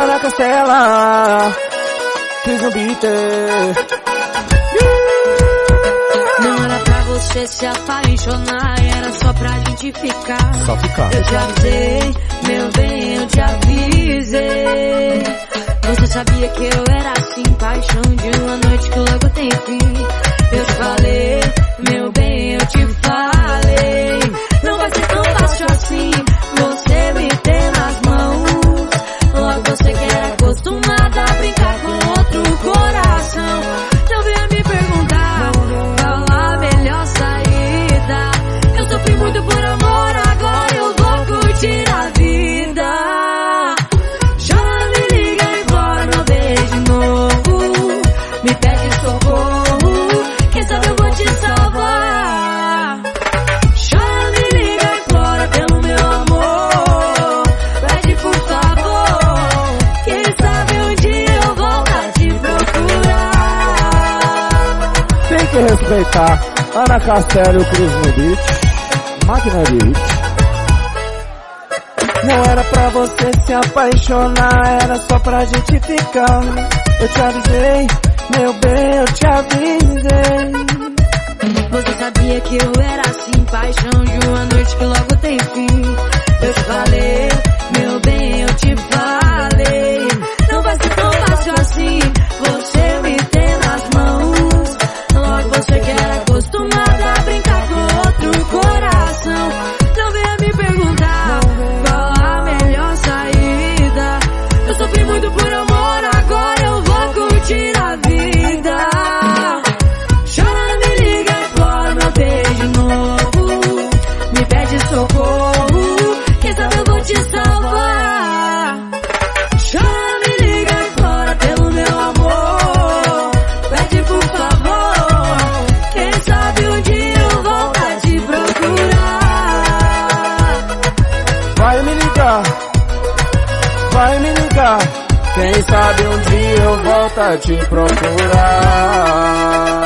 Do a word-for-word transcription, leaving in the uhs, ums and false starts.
Ana Castela, fiz um beat. Não era pra você se apaixonar, era só pra gente ficar. Só ficar. Eu te avisei, meu bem, eu te avisei. Você sabia que eu era assim, paixão de uma noite que logo tem fim. Eu te falei, meu bem, eu te falei. Não vai ser tão fácil assim, você me ter nas mãos. Logo você que era acostumada a brincar com outro coração. Não venha me perguntar qual a melhor saída. Eu sofri muito por amor, agora eu vou curtir a vida. Chora, me liga e bora, não vejo de novo. Me pede socorro, quem sabe eu vou te salvar. Chora, me liga e bora pelo meu amor. Pede por favor, quem sabe um dia eu volto a te procurar. Tem que respeitar Ana Castela e o Cruz no beat. Máquina de hit. Não era pra você se apaixonar, era só pra gente ficar. Eu te avisei, meu bem, eu te avisei. Você sabia que eu era assim, paixão de uma noite que logo tem fim. Eu te falei, meu bem, eu te falei. Não vai ser tão fácil assim, você me ter nas mãos. Logo você que era acostumada a brincar com outro coração. Não venha me perguntar qual a melhor saída. Eu sofri muito por amor, agora eu vou curtir a vida. Chora, me liga e bora, meu beijo de novo. Me pede socorro, quem sabe eu vou te salvar. Chora, me liga e bora pelo meu amor. Pede por favor, quem sabe um dia eu volto a te procurar. Vai me ligar, vai me ligar. Quem sabe um dia eu volto a te procurar.